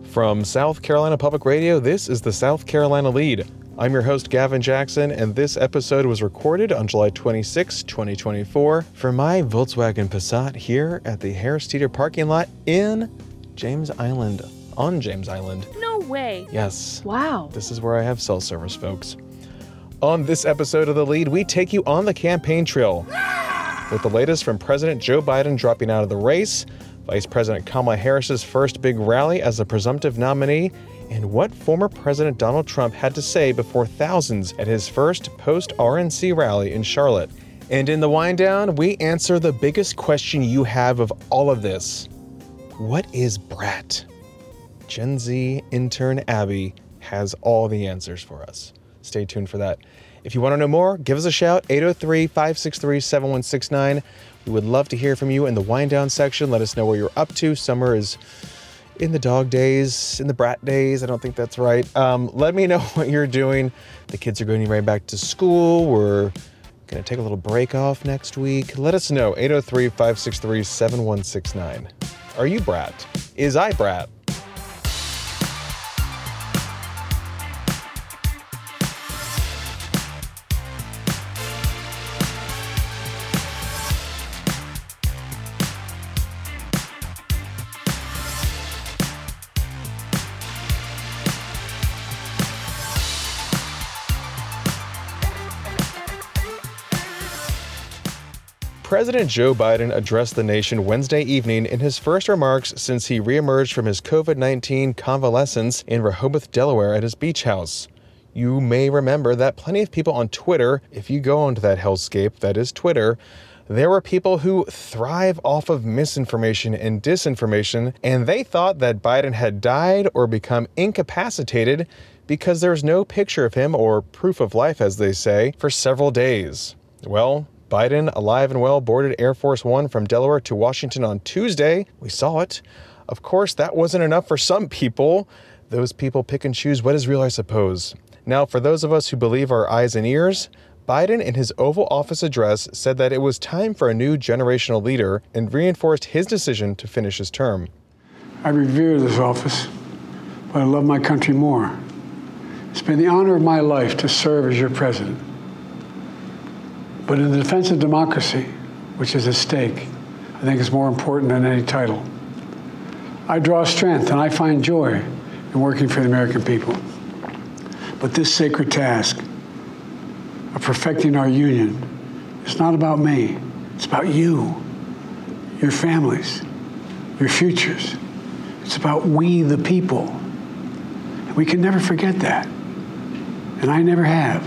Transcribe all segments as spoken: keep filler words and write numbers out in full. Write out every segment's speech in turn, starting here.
From South Carolina Public Radio, this is the South Carolina Lead. I'm your host, Gavin Jackson, and this episode was recorded on July twenty-sixth, twenty twenty-four for my Volkswagen Passat here at the Harris Teeter parking lot in James Island, on James Island. No way. Yes. Wow. This is where I have cell service, folks. On this episode of The Lead, we take you on the campaign trail with the latest from President Joe Biden dropping out of the race, Vice President Kamala Harris's first big rally as a presumptive nominee, and what former President Donald Trump had to say before thousands at his first post-R N C rally in Charlotte. And in the wind down, we answer the biggest question you have of all of this. What is Brat? Gen Z intern Abby has all the answers for us. Stay tuned for that. If you want to know more, give us a shout, eight oh three, five six three, seven one six nine. We would love to hear from you in the wind down section. Let us know where you're up to. Summer is in the dog days, in the brat days. I don't think that's right. Um, let me know what you're doing. The kids are going right back to school. We're going to take a little break off next week. Let us know, eight oh three, five six three, seven one six nine. Are you Brat? Is I Brat? President Joe Biden addressed the nation Wednesday evening in his first remarks since he reemerged from his covid nineteen convalescence in Rehoboth, Delaware at his beach house. You may remember that plenty of people on Twitter, if you go onto that hellscape that is Twitter, there were people who thrive off of misinformation and disinformation, and they thought that Biden had died or become incapacitated because there's no picture of him, or proof of life as they say, for several days. Well, Biden, alive and well, boarded Air Force One from Delaware to Washington on Tuesday. We saw it. Of course, that wasn't enough for some people. Those people pick and choose what is real, I suppose. Now, for those of us who believe our eyes and ears, Biden, in his Oval Office address, said that it was time for a new generational leader and reinforced his decision to finish his term. I revere this office, but I love my country more. It's been the honor of my life to serve as your president. But in the defense of democracy, which is at stake, I think it's more important than any title. I draw strength and I find joy in working for the American people. But this sacred task of perfecting our union is not about me. It's about you, your families, your futures. It's about we, the people. And we can never forget that. And I never have.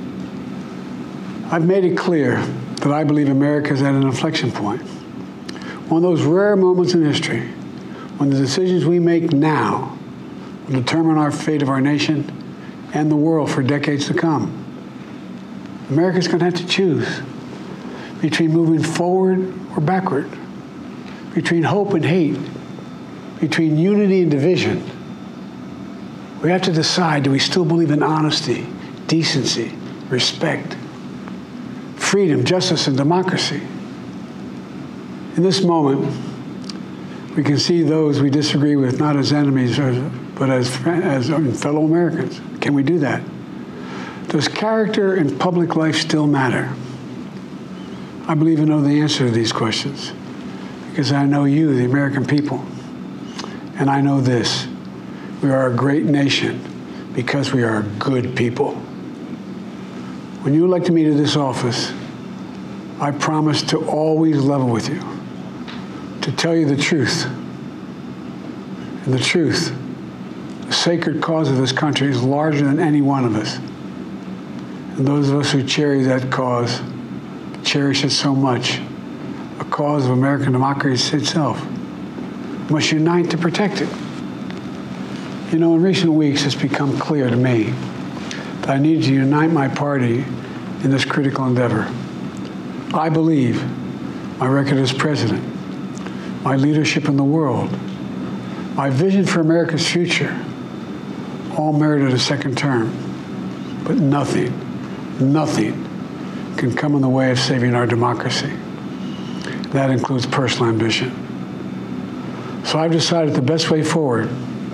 I've made it clear that I believe America is at an inflection point. One of those rare moments in history when the decisions we make now will determine our fate of our nation and the world for decades to come. America's going to have to choose between moving forward or backward, between hope and hate, between unity and division. We have to decide, do we still believe in honesty, decency, respect, freedom, justice, and democracy? In this moment, we can see those we disagree with not as enemies, but as, as fellow Americans. Can we do that? Does character in public life still matter? I believe I know the answer to these questions because I know you, the American people. And I know this: we are a great nation because we are good people. When you elected me to this office, I promised to always level with you, to tell you the truth. And the truth, the sacred cause of this country, is larger than any one of us. And those of us who cherish that cause cherish it so much, a cause of American democracy itself, must unite to protect it. You know, in recent weeks, it's become clear to me that I need to unite my party in this critical endeavor. I believe my record as president, my leadership in the world, my vision for America's future, all merited a second term. But nothing, nothing can come in the way of saving our democracy. That includes personal ambition. So I've decided the best way forward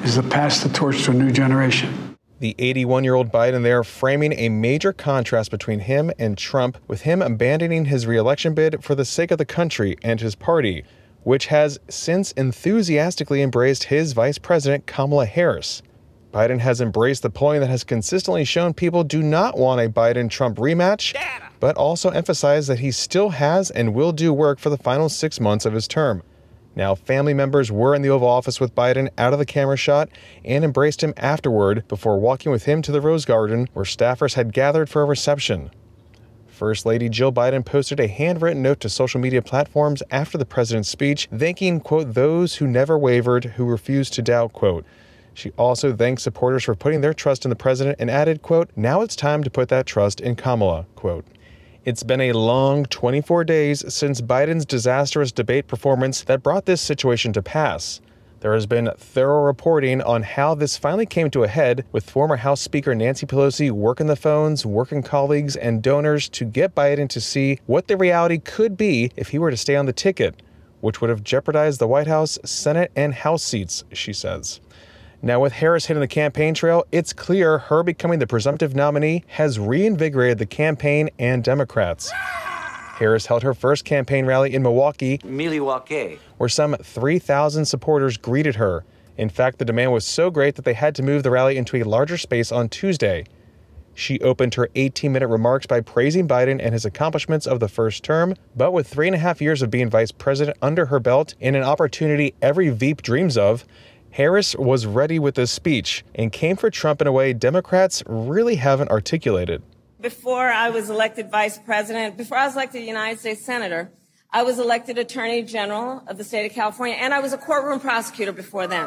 is to pass the torch to a new generation. The eighty-one-year-old Biden there framing a major contrast between him and Trump, with him abandoning his re-election bid for the sake of the country and his party, which has since enthusiastically embraced his Vice President Kamala Harris. Biden has embraced the polling that has consistently shown people do not want a Biden-Trump rematch, but also emphasized that he still has and will do work for the final six months of his term. Now, family members were in the Oval Office with Biden out of the camera shot and embraced him afterward before walking with him to the Rose Garden, where staffers had gathered for a reception. First Lady Jill Biden posted a handwritten note to social media platforms after the president's speech, thanking, quote, those who never wavered, who refused to doubt, quote. She also thanked supporters for putting their trust in the president and added, quote, now it's time to put that trust in Kamala, quote. It's been a long twenty-four days since Biden's disastrous debate performance that brought this situation to pass. There has been thorough reporting on how this finally came to a head, with former House Speaker Nancy Pelosi working the phones, working colleagues and donors to get Biden to see what the reality could be if he were to stay on the ticket, which would have jeopardized the White House, Senate, and House seats, she says. Now, with Harris hitting the campaign trail, it's clear her becoming the presumptive nominee has reinvigorated the campaign and Democrats. Harris held her first campaign rally in Milwaukee, Milwaukee, where some three thousand supporters greeted her. In fact, the demand was so great that they had to move the rally into a larger space on Tuesday. She opened her eighteen-minute remarks by praising Biden and his accomplishments of the first term, but with three and a half years of being vice president under her belt and an opportunity every Veep dreams of, Harris was ready with this speech and came for Trump in a way Democrats really haven't articulated. Before I was elected vice president, before I was elected United States Senator, I was elected Attorney General of the state of California, and I was a courtroom prosecutor before then.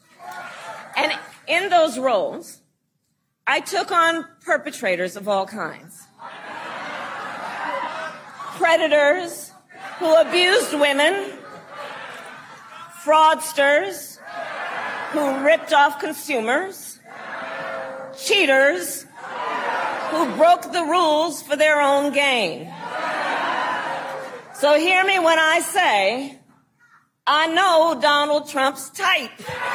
And in those roles, I took on perpetrators of all kinds. Predators who abused women, fraudsters who ripped off consumers, cheaters who broke the rules for their own gain. So hear me when I say, I know Donald Trump's type.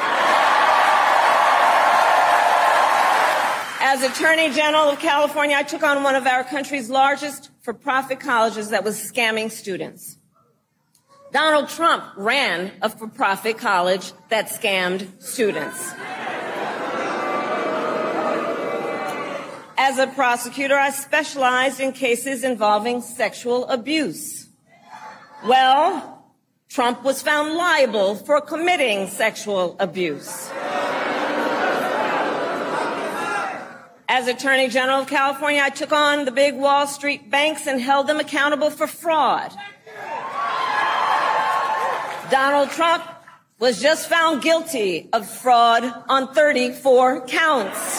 As Attorney General of California, I took on one of our country's largest for-profit colleges that was scamming students. Donald Trump ran a for-profit college that scammed students. As a prosecutor, I specialized in cases involving sexual abuse. Well, Trump was found liable for committing sexual abuse. As Attorney General of California, I took on the big Wall Street banks and held them accountable for fraud. Donald Trump was just found guilty of fraud on thirty-four counts.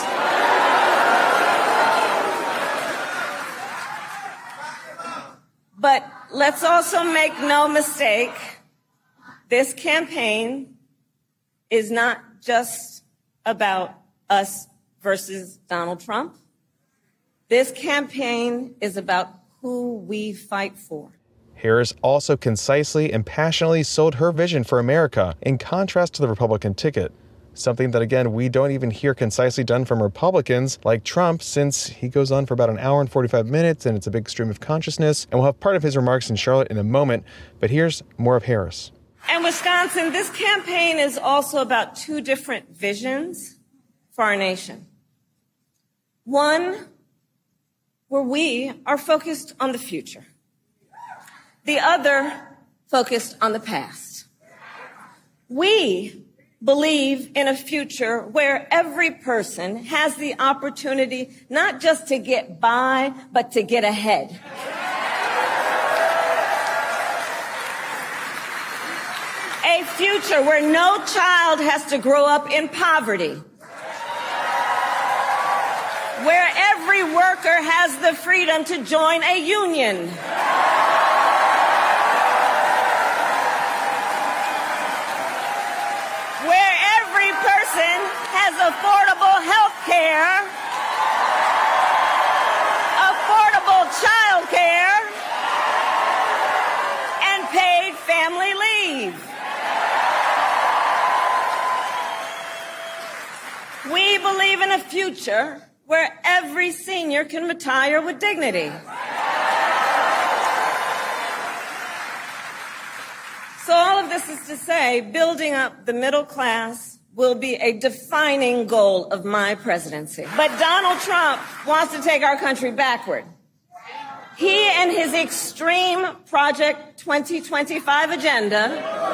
But let's also make no mistake, this campaign is not just about us versus Donald Trump. This campaign is about who we fight for. Harris also concisely and passionately sold her vision for America, in contrast to the Republican ticket. Something that, again, we don't even hear concisely done from Republicans like Trump, since he goes on for about an hour and forty-five minutes, and it's a big stream of consciousness. And we'll have part of his remarks in Charlotte in a moment, but here's more of Harris. And Wisconsin, this campaign is also about two different visions for our nation. One, where we are focused on the future. The other, focused on the past. We believe in a future where every person has the opportunity not just to get by, but to get ahead. A future where no child has to grow up in poverty. Where every worker has the freedom to join a union. Where every person has affordable health care, affordable child care, and paid family leave. believe in a future where every senior can retire with dignity. So all of this is to say, building up the middle class will be a defining goal of my presidency. But Donald Trump wants to take our country backward. He and his extreme Project twenty twenty-five agenda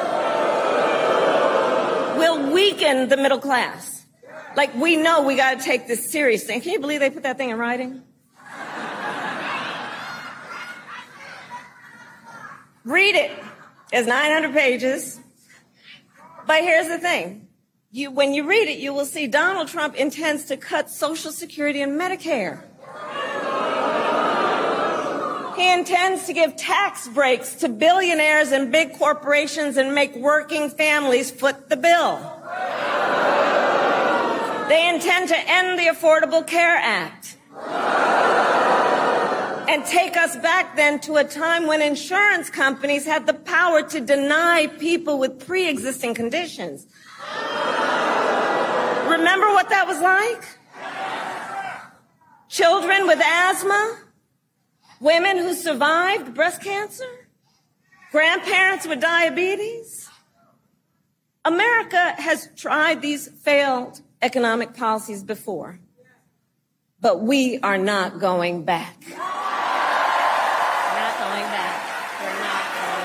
will weaken the middle class. Like, we know we got to take this seriously. Can you believe they put that thing in writing? Read it. It's nine hundred pages. But here's the thing. You, when you read it, you will see Donald Trump intends to cut Social Security and Medicare. He intends to give tax breaks to billionaires and big corporations and make working families foot the bill. They intend to end the Affordable Care Act and take us back then to a time when insurance companies had the power to deny people with pre-existing conditions. Remember what that was like? Children with asthma, women who survived breast cancer, grandparents with diabetes. America has tried these failed economic policies before, but we are not going back. We're not going back. We're not going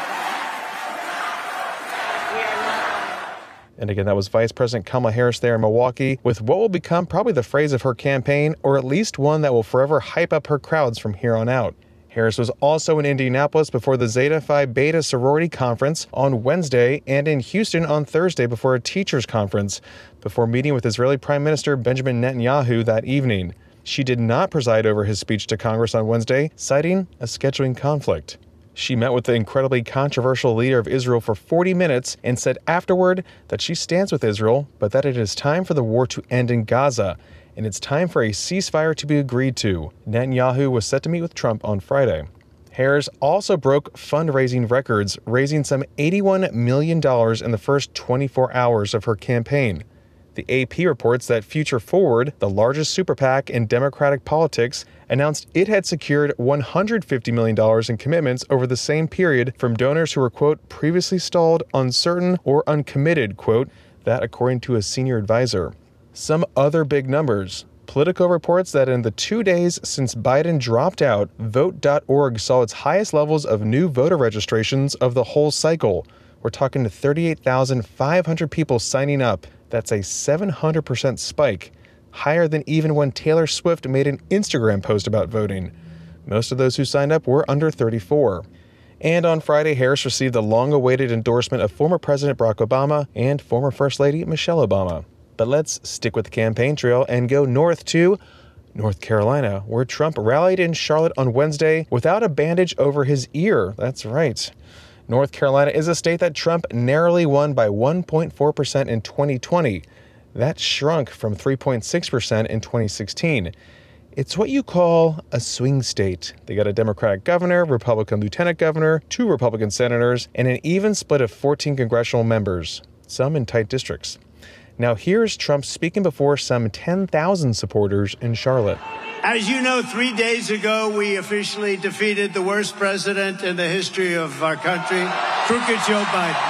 back. We are not going back. And again, that was Vice President Kamala Harris there in Milwaukee with what will become probably the phrase of her campaign, or at least one that will forever hype up her crowds from here on out. Harris was also in Indianapolis before the Zeta Phi Beta sorority conference on Wednesday and in Houston on Thursday before a teachers conference, before meeting with Israeli Prime Minister Benjamin Netanyahu that evening. She did not preside over his speech to Congress on Wednesday, citing a scheduling conflict. She met with the incredibly controversial leader of Israel for forty minutes and said afterward that she stands with Israel, but that it is time for the war to end in Gaza, and it's time for a ceasefire to be agreed to. Netanyahu was set to meet with Trump on Friday. Harris also broke fundraising records, raising some eighty-one million dollars in the first twenty-four hours of her campaign. The A P reports that Future Forward, the largest super PAC in Democratic politics, announced it had secured one hundred fifty million dollars in commitments over the same period from donors who were, quote, previously stalled, uncertain, or uncommitted, quote, that according to a senior advisor. Some other big numbers. Politico reports that in the two days since Biden dropped out, vote dot org saw its highest levels of new voter registrations of the whole cycle. We're talking to thirty-eight thousand five hundred people signing up. That's a seven hundred percent spike, higher than even when Taylor Swift made an Instagram post about voting. Most of those who signed up were under thirty-four. And on Friday, Harris received the long-awaited endorsement of former President Barack Obama and former First Lady Michelle Obama. But let's stick with the campaign trail and go north to North Carolina, where Trump rallied in Charlotte on Wednesday without a bandage over his ear. That's right. North Carolina is a state that Trump narrowly won by one point four percent in twenty twenty. That shrunk from three point six percent in twenty sixteen. It's what you call a swing state. They got a Democratic governor, Republican lieutenant governor, two Republican senators, and an even split of fourteen congressional members, some in tight districts. Now here's Trump speaking before some ten thousand supporters in Charlotte. As you know, three days ago, we officially defeated the worst president in the history of our country, crooked Joe Biden.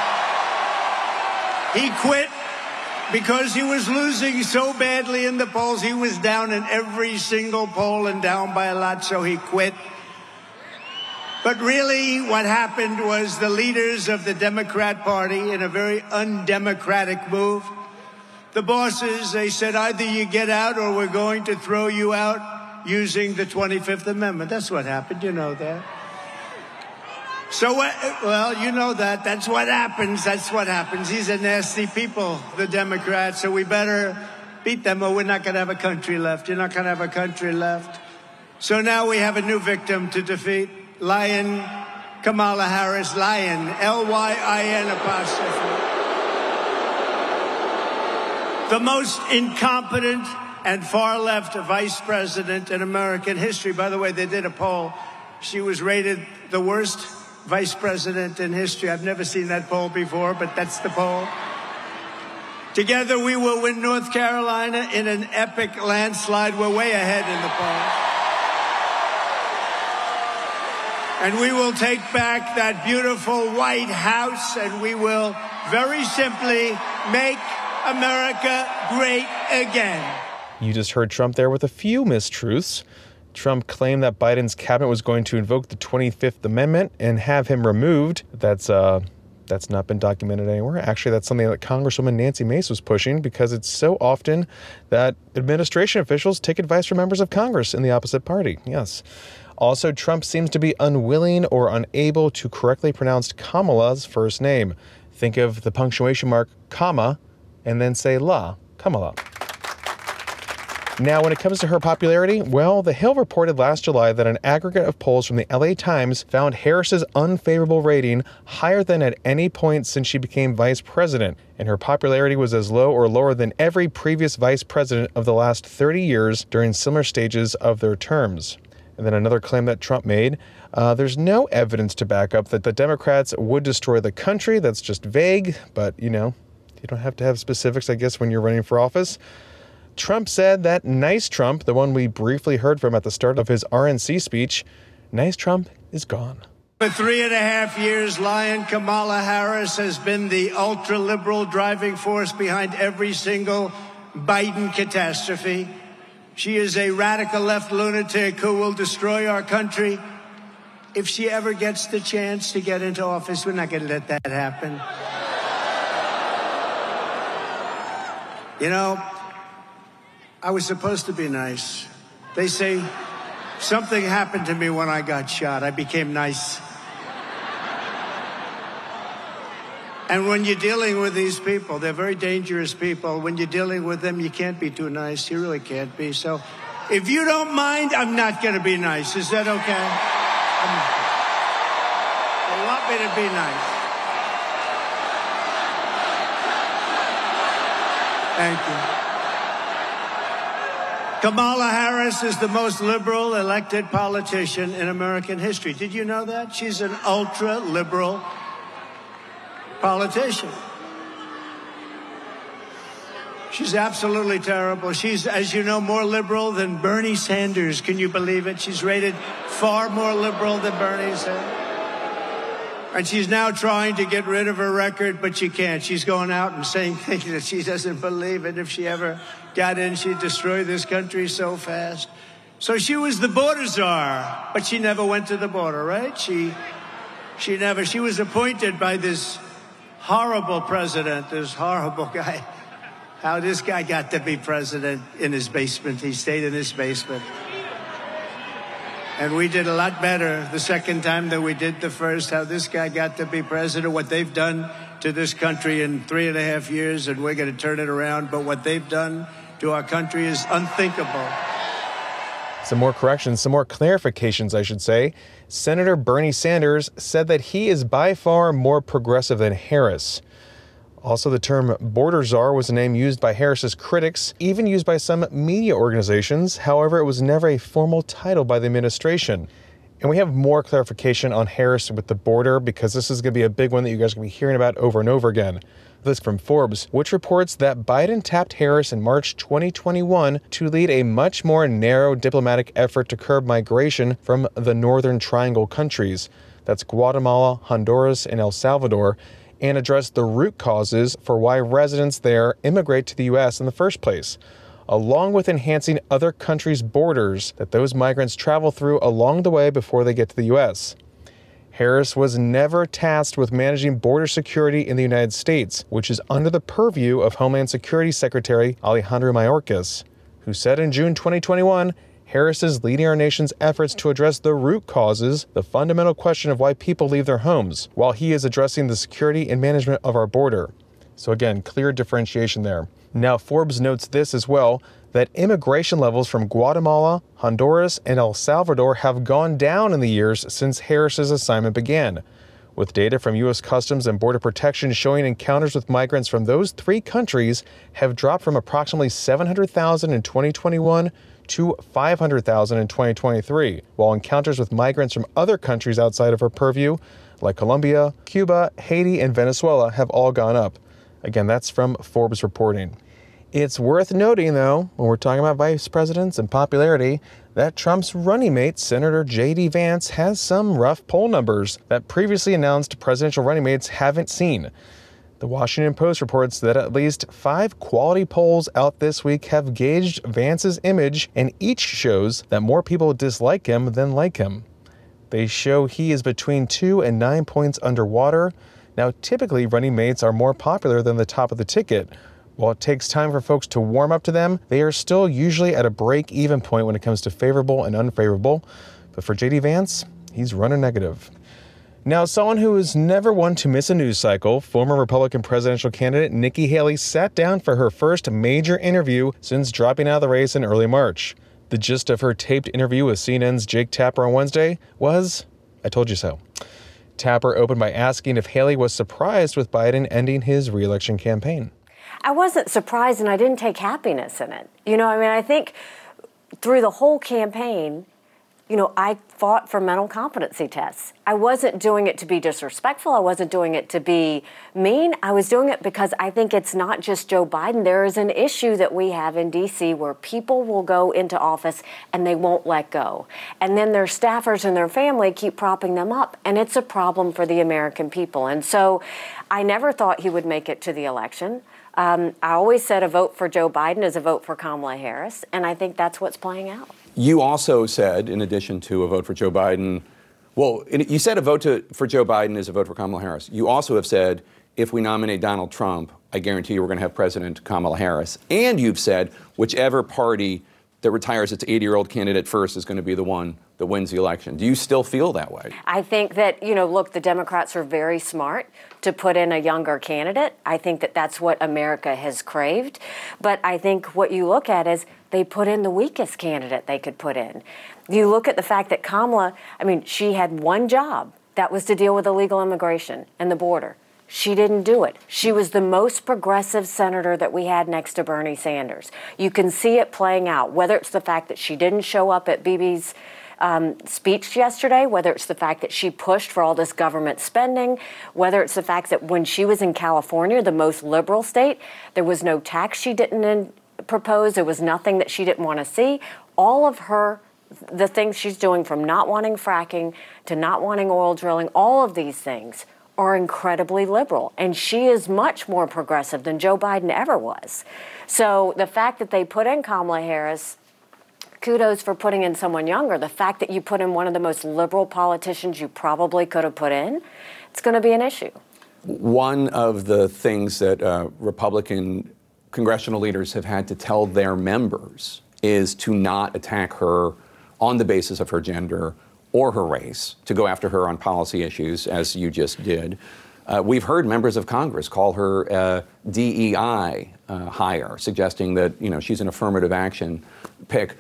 He quit because he was losing so badly in the polls. He was down in every single poll and down by a lot, so he quit. But really, what happened was the leaders of the Democrat Party, in a very undemocratic move, the bosses, they said, either you get out or we're going to throw you out using the twenty-fifth Amendment. That's what happened. You know that. So, well, you know that. That's what happens. That's what happens. These are nasty people, the Democrats, so we better beat them or we're not going to have a country left. You're not going to have a country left. So now we have a new victim to defeat. Lion Kamala Harris, Lion, L Y I N apostrophe. The most incompetent and far-left vice president in American history. By the way, they did a poll. She was rated the worst vice president in history. I've never seen that poll before, but that's the poll. Together, we will win North Carolina in an epic landslide. We're way ahead in the polls. And we will take back that beautiful White House, and we will very simply make America great again. You just heard Trump there with a few mistruths. Trump claimed that Biden's cabinet was going to invoke the twenty-fifth Amendment and have him removed. That's uh, that's not been documented anywhere. Actually, that's something that Congresswoman Nancy Mace was pushing because it's so often that administration officials take advice from members of Congress in the opposite party. Yes. Also, Trump seems to be unwilling or unable to correctly pronounce Kamala's first name. Think of the punctuation mark, comma, and then say la, Kamala. Now, when it comes to her popularity, well, The Hill reported last July that an aggregate of polls from the L A Times found Harris's unfavorable rating higher than at any point since she became vice president, and her popularity was as low or lower than every previous vice president of the last thirty years during similar stages of their terms. And then another claim that Trump made, uh, there's no evidence to back up that the Democrats would destroy the country. That's just vague, but, you know, you don't have to have specifics, I guess, when you're running for office. Trump said that nice Trump, the one we briefly heard from at the start of his R N C speech, nice Trump is gone. For three and a half years, Lion Kamala Harris has been the ultra-liberal driving force behind every single Biden catastrophe. She is a radical left lunatic who will destroy our country. If she ever gets the chance to get into office, we're not going to let that happen. You know, I was supposed to be nice. They say something happened to me when I got shot. I became nice. And when you're dealing with these people, they're very dangerous people. When you're dealing with them, you can't be too nice. You really can't be. So if you don't mind, I'm not going to be nice. Is that okay? You want me to be nice? Thank you. Kamala Harris is the most liberal elected politician in American history. Did you know that? She's an ultra-liberal politician. She's absolutely terrible. She's, as you know, more liberal than Bernie Sanders. Can you believe it? She's rated far more liberal than Bernie Sanders. And she's now trying to get rid of her record, but she can't. She's going out and saying things that she doesn't believe. And if she ever got in, she'd destroy this country so fast. So she was the border czar, but she never went to the border, right? She, she never, she was appointed by this horrible president, this horrible guy. How this guy got to be president in his basement. He stayed in his basement. And we did a lot better the second time than we did the first. How this guy got to be president, what they've done to this country in three and a half years, and we're going to turn it around. But what they've done to our country is unthinkable. Some more corrections, some more clarifications, I should say. Senator Bernie Sanders said that he is by far more progressive than Harris. Also, the term border czar was a name used by Harris's critics, even used by some media organizations. However, it was never a formal title by the administration. And we have more clarification on Harris with the border because this is going to be a big one that you guys are going to be hearing about over and over again. This from Forbes, which reports that Biden tapped Harris in March twenty twenty-one to lead a much more narrow diplomatic effort to curb migration from the Northern Triangle countries. That's Guatemala, Honduras, and El Salvador, and address the root causes for why residents there immigrate to the U S in the first place, along with enhancing other countries' borders that those migrants travel through along the way before they get to the U S. Harris was never tasked with managing border security in the United States, which is under the purview of Homeland Security Secretary Alejandro Mayorkas, who said in June twenty twenty-one, Harris is leading our nation's efforts to address the root causes, the fundamental question of why people leave their homes, while he is addressing the security and management of our border. So again, clear differentiation there. Now, Forbes notes this as well, that immigration levels from Guatemala, Honduras, and El Salvador have gone down in the years since Harris's assignment began, with data from U S Customs and Border Protection showing encounters with migrants from those three countries have dropped from approximately seven hundred thousand in twenty twenty-one to five hundred thousand in twenty twenty-three, while encounters with migrants from other countries outside of her purview, like Colombia, Cuba, Haiti, and Venezuela, have all gone up. Again, that's from Forbes reporting. It's worth noting, though, when we're talking about vice presidents and popularity, that Trump's running mate, Senator J D Vance, has some rough poll numbers that previously announced presidential running mates haven't seen. The Washington Post reports that at least five quality polls out this week have gauged Vance's image, and each shows that more people dislike him than like him. They show he is between two and nine points underwater. Now, typically, running mates are more popular than the top of the ticket. While it takes time for folks to warm up to them, they are still usually at a break-even point when it comes to favorable and unfavorable. But for J D Vance, he's running negative. Now, someone who is never one to miss a news cycle, former Republican presidential candidate Nikki Haley sat down for her first major interview since dropping out of the race in early March. The gist of her taped interview with C N N's Jake Tapper on Wednesday was, I told you so. Tapper opened by asking if Haley was surprised with Biden ending his re-election campaign. I wasn't surprised, and I didn't take happiness in it. You know, I mean, I think through the whole campaign, you know, I fought for mental competency tests. I wasn't doing it to be disrespectful. I wasn't doing it to be mean. I was doing it because I think it's not just Joe Biden. There is an issue that we have in D C where people will go into office and they won't let go. And then their staffers and their family keep propping them up. And it's a problem for the American people. And so I never thought he would make it to the election. Um, I always said a vote for Joe Biden is a vote for Kamala Harris, and I think that's what's playing out. You also said, in addition to a vote for Joe Biden, well, you said a vote to, for Joe Biden is a vote for Kamala Harris. You also have said, if we nominate Donald Trump, I guarantee you we're going to have President Kamala Harris. And you've said, whichever party that retires its eighty-year-old candidate first is going to be the one that wins the election. Do you still feel that way? I think that, you know, look, the Democrats are very smart to put in a younger candidate. I think that that's what America has craved. But I think what you look at is they put in the weakest candidate they could put in. You look at the fact that Kamala, I mean, she had one job. That was to deal with illegal immigration and the border. She didn't do it. She was the most progressive senator that we had next to Bernie Sanders. You can see it playing out, whether it's the fact that she didn't show up at Bibi's um, speech yesterday, whether it's the fact that she pushed for all this government spending, whether it's the fact that when she was in California, the most liberal state, there was no tax she didn't in, propose. There was nothing that she didn't want to see. All of her, the things she's doing, from not wanting fracking to not wanting oil drilling, all of these things are incredibly liberal. And she is much more progressive than Joe Biden ever was. So the fact that they put in Kamala Harris, kudos for putting in someone younger. The fact that you put in one of the most liberal politicians you probably could have put in, it's going to be an issue. One of the things that uh, Republican congressional leaders have had to tell their members is to not attack her on the basis of her gender or her race, to go after her on policy issues, as you just did. Uh, we've heard members of Congress call her a D E I uh, hire, suggesting that, you know, she's an affirmative action pick.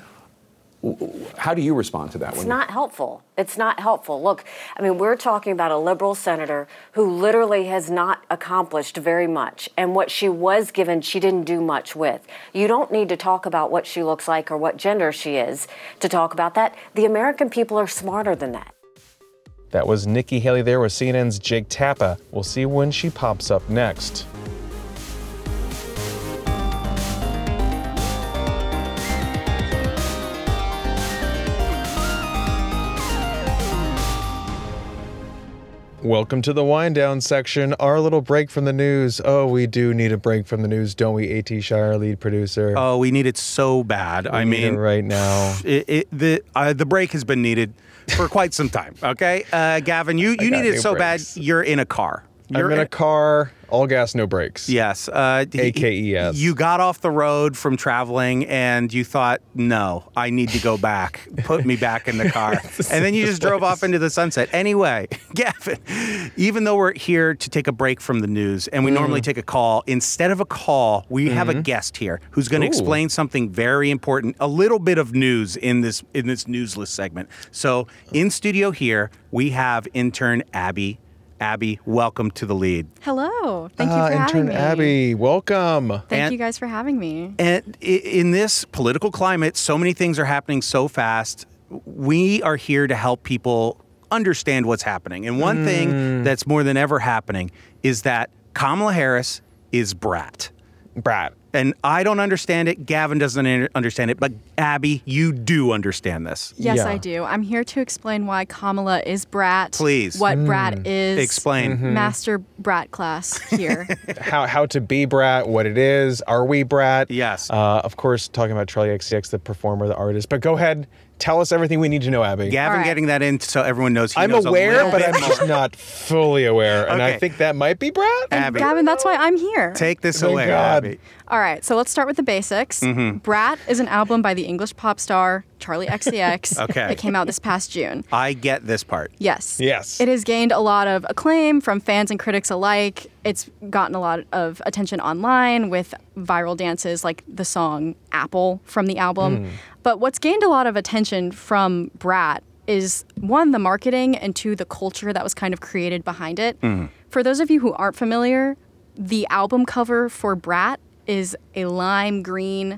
How do you respond to that? It's not helpful. It's not helpful. Look, I mean, we're talking about a liberal senator who literally has not accomplished very much. And what she was given, she didn't do much with. You don't need to talk about what she looks like or what gender she is to talk about that. The American people are smarter than that. That was Nikki Haley there with C N N's Jake Tapper. We'll see when she pops up next. Welcome to the wind down section, our little break from the news. Oh, we do need a break from the news, don't we, A T Shire, lead producer? Oh, we need it so bad. We I need mean, it right now. It, it, the uh, the break has been needed for quite some time. Okay, uh, Gavin, you, you need it so breaks. bad. You're in a car. You're I'm in a car, all gas, no brakes. Yes. Uh, A K E S. You got off the road from traveling and you thought, no, I need to go back. Put me back in the car. And then you just drove off into the sunset. Anyway, Gavin, even though we're here to take a break from the news and we mm. normally take a call, instead of a call, we mm-hmm. have a guest here who's going to explain something very important, a little bit of news in this in this newsless segment. So in studio here, we have intern Abby. Abby, welcome to The Lead. Hello. Thank you uh, for having intern me. Abby, welcome. Thank and, you guys for having me. And in this political climate, so many things are happening so fast. We are here to help people understand what's happening. And one mm. thing that's more than ever happening is that Kamala Harris is brat. Brat. And I don't understand it. Gavin doesn't un- understand it. But Abby, you do understand this. Yes, Yeah. I do. I'm here to explain why Kamala is brat. Please. What brat is. Explain. Mm-hmm. Master brat class here. How how to be brat, what it is, are we brat? Yes. Uh, of course, talking about Charlie X C X, the performer, the artist. But go ahead, tell us everything we need to know, Abby. Gavin All right. getting that in so everyone knows he I'm knows aware, a little but bit I'm more. just not fully aware, and I Okay. think that might be brat. Abby, Gavin, that's why I'm here. take this Thank away, God. Abby. All right, so let's start with the basics. Mm-hmm. Brat is an album by the English pop star Charlie X C X. Okay. It came out this past June. I get this part. Yes. Yes. It has gained a lot of acclaim from fans and critics alike. It's gotten a lot of attention online with viral dances like the song Apple from the album. But what's gained a lot of attention from Brat is one, the marketing, and two, the culture that was kind of created behind it. For those of you who aren't familiar, the album cover for Brat is a lime green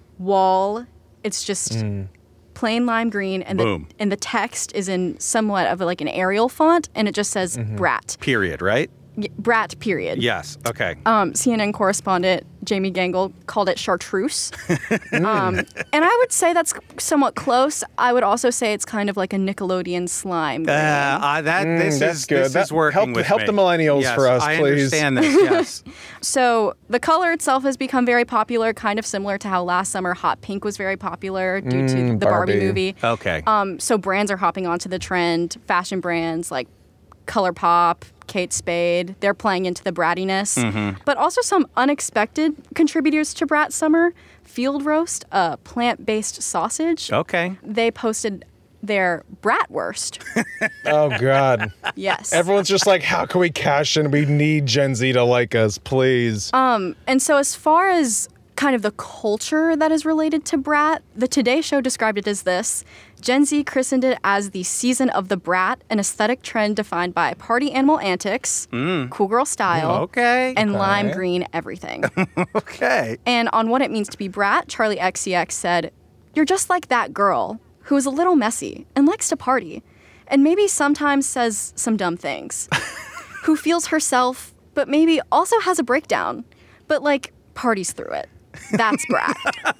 wall. It's just plain lime green, and the Boom. and the text is in somewhat of a, like an Arial font, and it just says Brat. Period, right? Y- Brat, period. Yes. Okay. Um, C N N correspondent Jamie Gangle called it chartreuse. um, and I would say that's somewhat close. I would also say it's kind of like a Nickelodeon slime. green. Uh, uh, that this Mm, that's is good. this That- is working help- with help me. the millennials Yes, for us, I please. understand this. Yes. So the color itself has become very popular, kind of similar to how last summer hot pink was very popular due to the Barbie, Barbie. movie. Okay. Um, so brands are hopping onto the trend. Fashion brands like ColourPop, Kate Spade, they're playing into the brattiness. But also some unexpected contributors to Brat Summer. Field Roast, a plant-based sausage. Okay. They posted their bratwurst. Oh, God. Yes. Everyone's just like, how can we cash in? We need Gen Z to like us, please. And so as far as kind of the culture that is related to Brat, the Today Show described it as this. Gen Z christened it as the season of the Brat, an aesthetic trend defined by party animal antics, cool girl style, Okay. and Okay. lime green everything. Okay. And on what it means to be Brat, Charlie X C X said, "You're just like that girl who is a little messy and likes to party, and maybe sometimes says some dumb things, who feels herself, but maybe also has a breakdown, but like parties through it. That's Brat."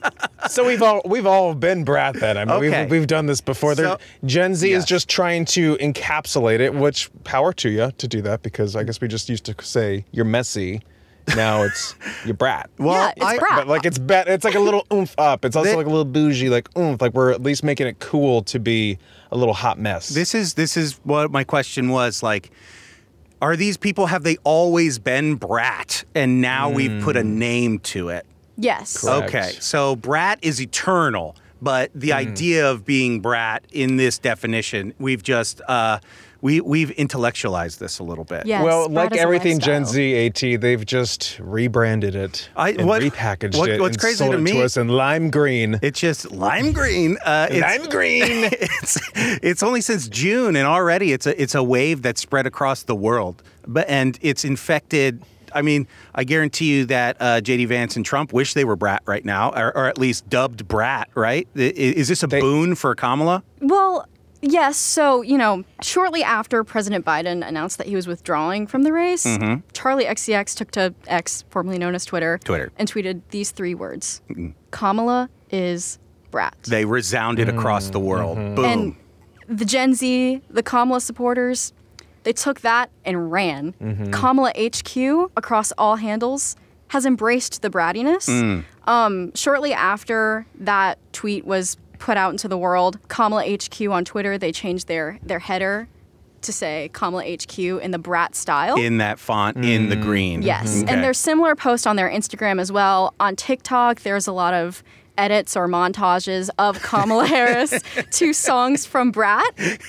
So we've all we've all been brat then. I mean, Okay. we've, we've done this before. There- So- Gen Z Yes. is just trying to encapsulate it, which power to you to do that, because I guess we just used to say you're messy. Now it's you're brat. Well, Yeah, it's I- Brat. But like it's bet it's like a little oomph up. It's also They- like a little bougie, like oomph. Like we're at least making it cool to be a little hot mess. This is this is what my question was like. Are these people, have they always been Brat and now we've put a name to it? Yes. Correct. Okay, so Brat is eternal, but the idea of being Brat in this definition, we've just uh, we we've intellectualized this a little bit. Yes, well, Brat like is a everything Gen lifestyle. Z, AT, they've just rebranded it I- and what- repackaged what- it what's and crazy sold to it me- to us in lime green. It's just lime green. Uh, it's, Lime green. it's it's only since June, and already it's a it's a wave that's spread across the world. But and it's infected. I mean, I guarantee you that uh, J D Vance and Trump wish they were Brat right now, or, or at least dubbed Brat. Right? I- Is this a They- boon for Kamala? Well, yes. So, you know, shortly after President Biden announced that he was withdrawing from the race, Charlie X C X took to X, formerly known as Twitter, Twitter. and tweeted these three words: Kamala is Brat. They resounded across the world. Boom. And the Gen Z, the Kamala supporters, they took that and ran. Kamala H Q across all handles has embraced the brattiness. Um, shortly after that tweet was put out into the world, Kamala H Q on Twitter, they changed their their header to say Kamala H Q in the Brat style. in that font, in the green. Yes, Okay. and there's similar posts on their Instagram as well. On TikTok, there's a lot of edits or montages of Kamala Harris to songs from Brat.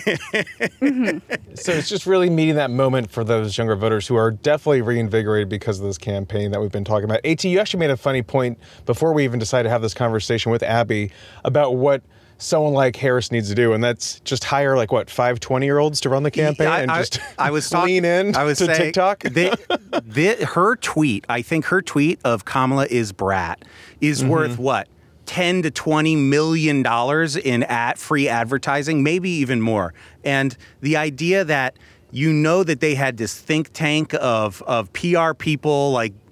So it's just really meeting that moment for those younger voters who are definitely reinvigorated because of this campaign that we've been talking about. AT, you actually made a funny point before we even decided to have this conversation with Abby about what someone like Harris needs to do, and that's just hire like what five twenty-year-olds to run the campaign I, and I- just I was talking, lean in I was to saying, TikTok. the- the- her tweet, I think her tweet of Kamala is Brat is Mm-hmm. worth what? ten to twenty million dollars in ad, free advertising, maybe even more. And the idea that you know that they had this think tank of of P R people like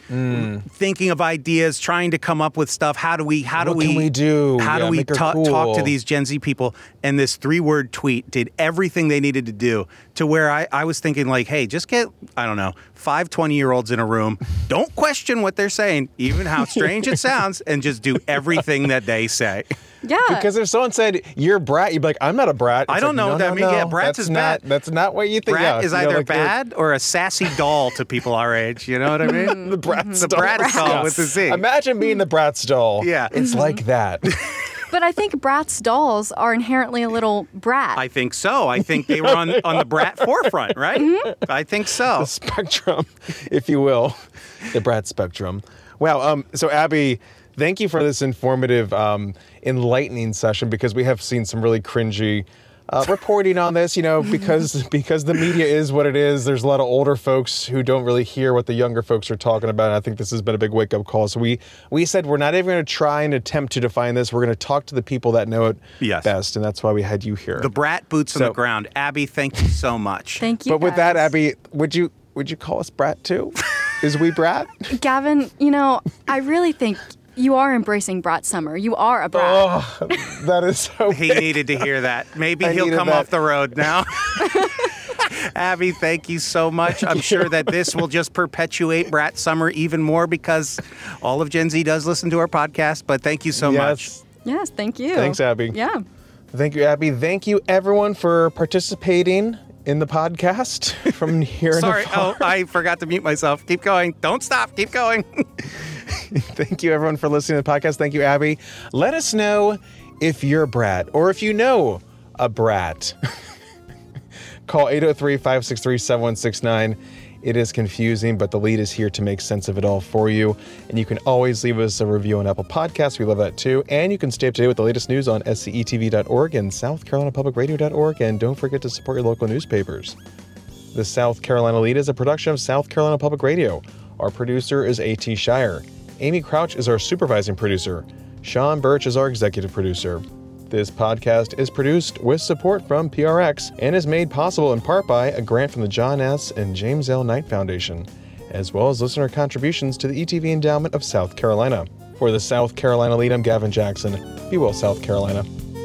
Mm. thinking of ideas, trying to come up with stuff. How do we? How do What we? can we do? How Yeah, do we make her ta- cool. talk to these Gen Z people? And this three-word tweet did everything they needed to do to where I, I was thinking like, hey, just get I don't know five twenty-year-olds in a room. Don't question what they're saying, even how strange it sounds, and just do everything that they say. Yeah. Because if someone said you're a brat, you'd be like, I'm not a brat. It's I don't like, know no, what that no, means. no, Yeah, brats that's is not, bad. That's not what you think. Brat yeah, is you know, either like they're- bad or a sassy doll to people our age. You know what I mean? The brat The doll. brat doll Yeah. with the Z. Imagine being the brat's doll. Yeah. It's like that. But I think Bratz dolls are inherently a little brat. I think so. I think they were on on the brat forefront, right? Mm-hmm. I think so. The spectrum, if you will. The brat spectrum. Wow. Um. So, Abby, thank you for this informative, um, enlightening session, because we have seen some really cringy uh, reporting on this, you know, because because the media is what it is. There's a lot of older folks who don't really hear what the younger folks are talking about. And I think this has been a big wake-up call. So we we said we're not even going to try and attempt to define this. We're going to talk to the people that know it Yes. best. And that's why we had you here. The brat boots on So- the ground. Abby, thank you so much. Thank you. But with that, guys. Abby, would you would you call us brat too? Is we brat? Gavin, you know, I really think you are embracing Brat Summer. You are a brat. Oh, that is so He big. needed to hear that. Maybe I he'll needed come that. off the road now. Abby, thank you so much. I'm sure that this will just perpetuate Brat Summer even more because all of Gen Z does listen to our podcast. But thank you so much. Yes. Yes, thank you. Thanks, Abby. Yeah. Thank you, Abby. Thank you, everyone, for participating in the podcast from here in Sorry. the Oh, I forgot to mute myself. Keep going. Don't stop. Keep going. Thank you, everyone, for listening to the podcast. Thank you, Abby. Let us know if you're a brat or if you know a brat. Call eight oh three, five six three, seven one six nine. It is confusing, but the lead is here to make sense of it all for you. And you can always leave us a review on Apple Podcasts. We love that too. And you can stay up to date with the latest news on S C E T V dot org and South Carolina Public Radio dot org. And don't forget to support your local newspapers. The South Carolina Lead is a production of South Carolina Public Radio. Our producer is A T Shire. Amy Crouch is our supervising producer. Sean Birch is our executive producer. This podcast is produced with support from P R X and is made possible in part by a grant from the John S. and James L. Knight Foundation, as well as listener contributions to the E T V Endowment of South Carolina. For the South Carolina Lead, I'm Gavin Jackson. Be well, South Carolina.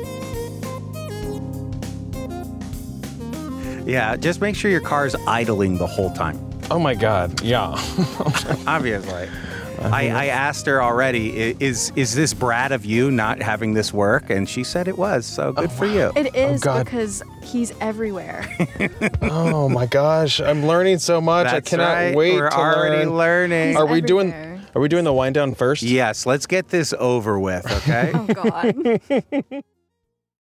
Yeah, just make sure your car's idling the whole time. Oh my God, yeah. Obviously. I, I asked her already, "I- is is this brat of you not having this work? And she said it was, so good for you. It is God. because he's everywhere. Oh my gosh, I'm learning so much. I That's cannot right. wait We're to already learn. learning. He's Are we doing? everywhere. Are we doing the wind down first? Yes, let's get this over with, okay? Oh, God.